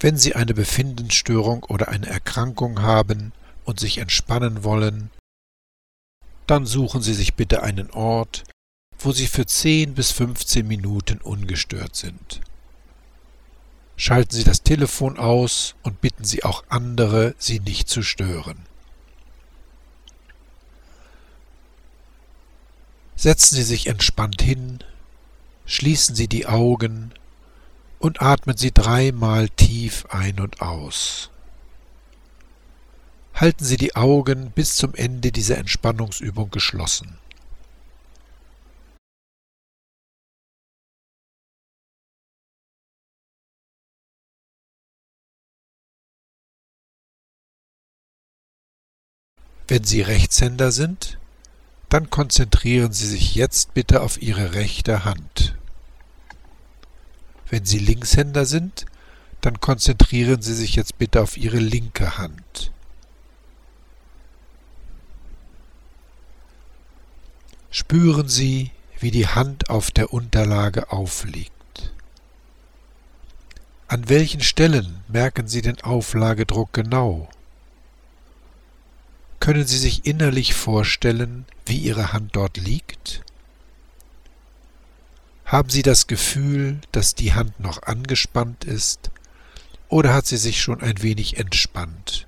Wenn Sie eine Befindensstörung oder eine Erkrankung haben und sich entspannen wollen, dann suchen Sie sich bitte einen Ort, wo Sie für 10 bis 15 Minuten ungestört sind. Schalten Sie das Telefon aus und bitten Sie auch andere, Sie nicht zu stören. Setzen Sie sich entspannt hin, schließen Sie die Augen und atmen Sie 3-mal tief ein und aus. Halten Sie die Augen bis zum Ende dieser Entspannungsübung geschlossen. Wenn Sie Rechtshänder sind, dann konzentrieren Sie sich jetzt bitte auf Ihre rechte Hand. Wenn Sie Linkshänder sind, dann konzentrieren Sie sich jetzt bitte auf Ihre linke Hand. Spüren Sie, wie die Hand auf der Unterlage aufliegt. An welchen Stellen merken Sie den Auflagedruck genau? Können Sie sich innerlich vorstellen, wie Ihre Hand dort liegt? Haben Sie das Gefühl, dass die Hand noch angespannt ist, oder hat sie sich schon ein wenig entspannt?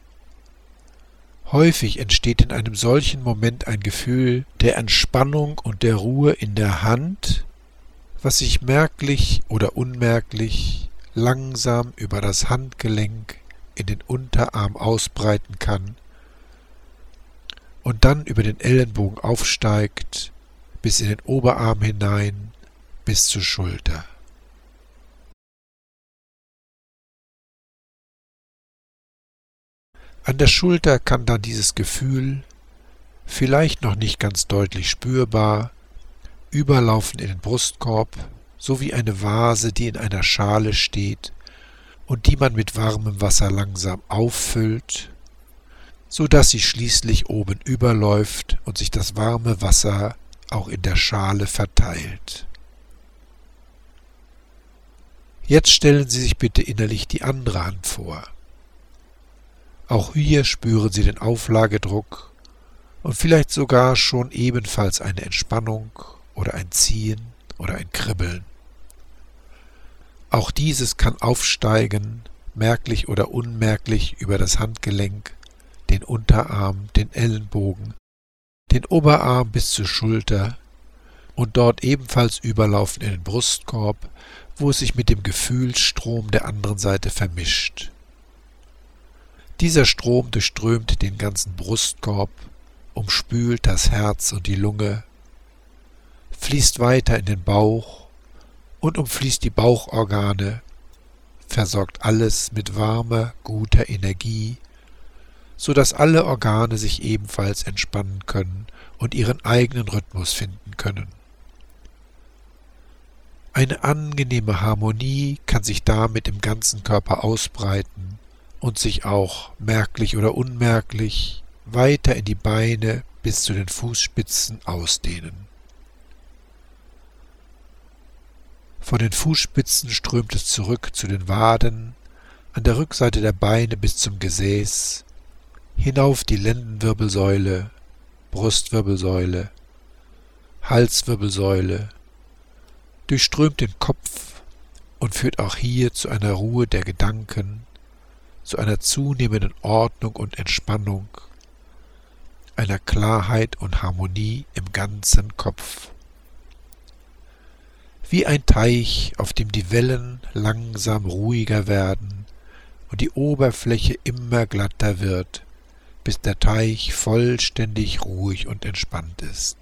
Häufig entsteht in einem solchen Moment ein Gefühl der Entspannung und der Ruhe in der Hand, was sich merklich oder unmerklich langsam über das Handgelenk in den Unterarm ausbreiten kann und dann über den Ellenbogen aufsteigt, bis in den Oberarm hinein, bis zur Schulter. An der Schulter kann dann dieses Gefühl, vielleicht noch nicht ganz deutlich spürbar, überlaufen in den Brustkorb, so wie eine Vase, die in einer Schale steht und die man mit warmem Wasser langsam auffüllt, so dass sie schließlich oben überläuft und sich das warme Wasser auch in der Schale verteilt. Jetzt stellen Sie sich bitte innerlich die andere Hand vor. Auch hier spüren Sie den Auflagedruck und vielleicht sogar schon ebenfalls eine Entspannung oder ein Ziehen oder ein Kribbeln. Auch dieses kann aufsteigen, merklich oder unmerklich über das Handgelenk, den Unterarm, den Ellenbogen, den Oberarm bis zur Schulter und dort ebenfalls überlaufen in den Brustkorb, wo es sich mit dem Gefühlsstrom der anderen Seite vermischt. Dieser Strom durchströmt den ganzen Brustkorb, umspült das Herz und die Lunge, fließt weiter in den Bauch und umfließt die Bauchorgane, versorgt alles mit warmer, guter Energie, so dass alle Organe sich ebenfalls entspannen können und ihren eigenen Rhythmus finden können. Eine angenehme Harmonie kann sich damit im ganzen Körper ausbreiten und sich auch merklich oder unmerklich weiter in die Beine bis zu den Fußspitzen ausdehnen. Von den Fußspitzen strömt es zurück zu den Waden, an der Rückseite der Beine bis zum Gesäß, hinauf die Lendenwirbelsäule, Brustwirbelsäule, Halswirbelsäule, durchströmt den Kopf und führt auch hier zu einer Ruhe der Gedanken, zu einer zunehmenden Ordnung und Entspannung, einer Klarheit und Harmonie im ganzen Kopf. Wie ein Teich, auf dem die Wellen langsam ruhiger werden und die Oberfläche immer glatter wird, bis der Teich vollständig ruhig und entspannt ist.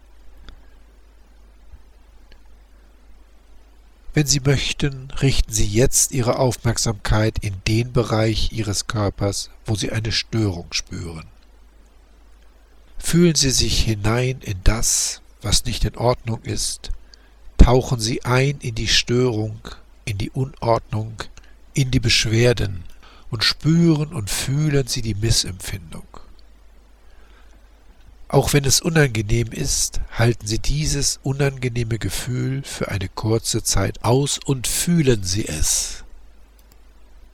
Wenn Sie möchten, richten Sie jetzt Ihre Aufmerksamkeit in den Bereich Ihres Körpers, wo Sie eine Störung spüren. Fühlen Sie sich hinein in das, was nicht in Ordnung ist. Tauchen Sie ein in die Störung, in die Unordnung, in die Beschwerden und spüren und fühlen Sie die Missempfindung. Auch wenn es unangenehm ist, halten Sie dieses unangenehme Gefühl für eine kurze Zeit aus und fühlen Sie es.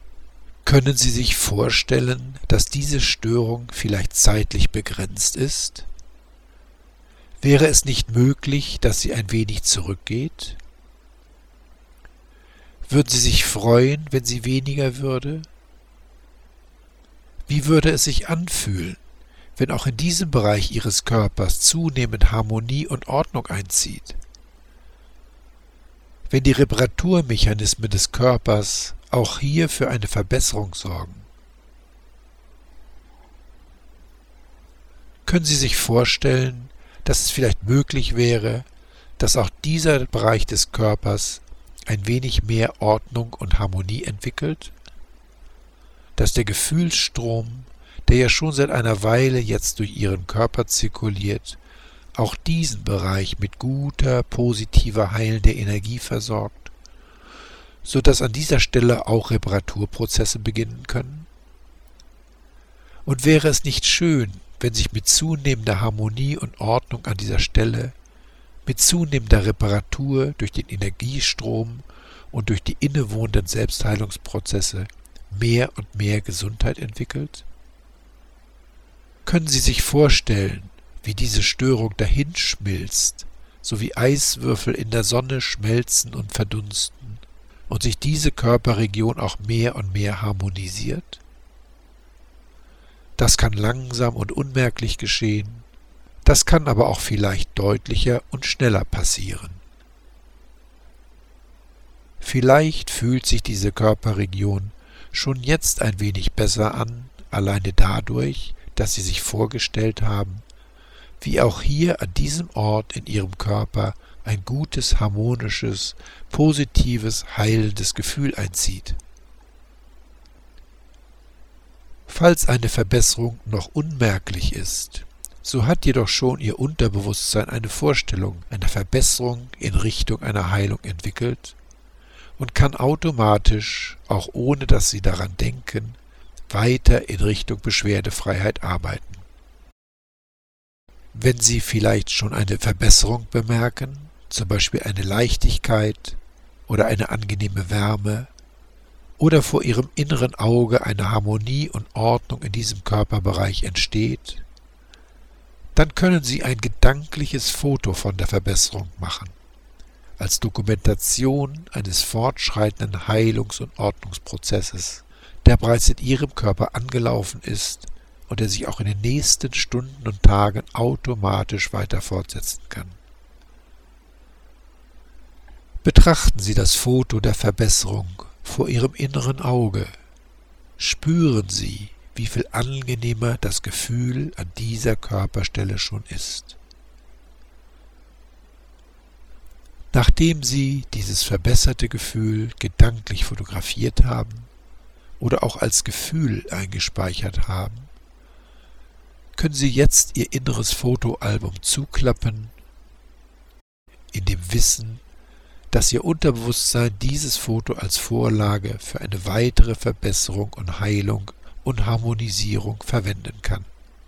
Können Sie sich vorstellen, dass diese Störung vielleicht zeitlich begrenzt ist? Wäre es nicht möglich, dass sie ein wenig zurückgeht? Würden Sie sich freuen, wenn sie weniger würde? Wie würde es sich anfühlen, wenn auch in diesem Bereich Ihres Körpers zunehmend Harmonie und Ordnung einzieht? Wenn die Reparaturmechanismen des Körpers auch hier für eine Verbesserung sorgen? Können Sie sich vorstellen, dass es vielleicht möglich wäre, dass auch dieser Bereich des Körpers ein wenig mehr Ordnung und Harmonie entwickelt? Dass der Gefühlsstrom, der ja schon seit einer Weile jetzt durch Ihren Körper zirkuliert, auch diesen Bereich mit guter, positiver, heilender Energie versorgt, so dass an dieser Stelle auch Reparaturprozesse beginnen können? Und wäre es nicht schön, wenn sich mit zunehmender Harmonie und Ordnung an dieser Stelle, mit zunehmender Reparatur durch den Energiestrom und durch die innewohnenden Selbstheilungsprozesse mehr und mehr Gesundheit entwickelt? Können Sie sich vorstellen, wie diese Störung dahinschmilzt, so wie Eiswürfel in der Sonne schmelzen und verdunsten und sich diese Körperregion auch mehr und mehr harmonisiert? Das kann langsam und unmerklich geschehen, das kann aber auch vielleicht deutlicher und schneller passieren. Vielleicht fühlt sich diese Körperregion schon jetzt ein wenig besser an, alleine dadurch, dass Sie sich vorgestellt haben, wie auch hier an diesem Ort in Ihrem Körper ein gutes, harmonisches, positives, heilendes Gefühl einzieht. Falls eine Verbesserung noch unmerklich ist, so hat jedoch schon Ihr Unterbewusstsein eine Vorstellung einer Verbesserung in Richtung einer Heilung entwickelt und kann automatisch, auch ohne dass Sie daran denken, weiter in Richtung Beschwerdefreiheit arbeiten. Wenn Sie vielleicht schon eine Verbesserung bemerken, zum Beispiel eine Leichtigkeit oder eine angenehme Wärme, oder vor Ihrem inneren Auge eine Harmonie und Ordnung in diesem Körperbereich entsteht, dann können Sie ein gedankliches Foto von der Verbesserung machen, als Dokumentation eines fortschreitenden Heilungs- und Ordnungsprozesses, der bereits in Ihrem Körper angelaufen ist und der sich auch in den nächsten Stunden und Tagen automatisch weiter fortsetzen kann. Betrachten Sie das Foto der Verbesserung vor Ihrem inneren Auge. Spüren Sie, wie viel angenehmer das Gefühl an dieser Körperstelle schon ist. Nachdem Sie dieses verbesserte Gefühl gedanklich fotografiert haben oder auch als Gefühl eingespeichert haben, können Sie jetzt Ihr inneres Fotoalbum zuklappen, in dem Wissen, dass Ihr Unterbewusstsein dieses Foto als Vorlage für eine weitere Verbesserung und Heilung und Harmonisierung verwenden kann.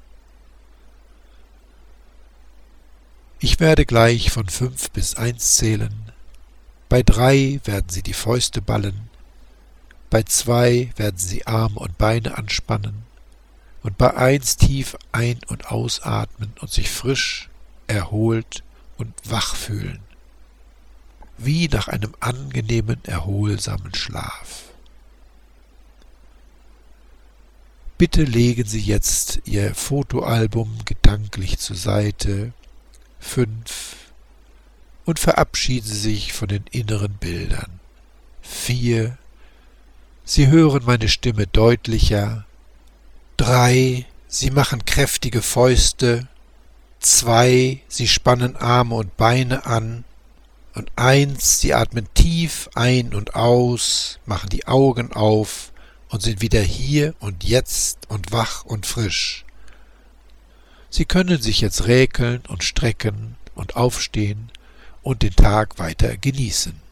Ich werde gleich von 5 bis 1 zählen. Bei 3 werden Sie die Fäuste ballen, bei 2 werden Sie Arme und Beine anspannen und bei 1 tief ein- und ausatmen und sich frisch, erholt und wach fühlen, wie nach einem angenehmen, erholsamen Schlaf. Bitte legen Sie jetzt Ihr Fotoalbum gedanklich zur Seite, 5, und verabschieden Sie sich von den inneren Bildern. 4, Sie hören meine Stimme deutlicher. 3, Sie machen kräftige Fäuste. 2, Sie spannen Arme und Beine an. Und 1, Sie atmen tief ein und aus, machen die Augen auf und sind wieder hier und jetzt und wach und frisch. Sie können sich jetzt räkeln und strecken und aufstehen und den Tag weiter genießen.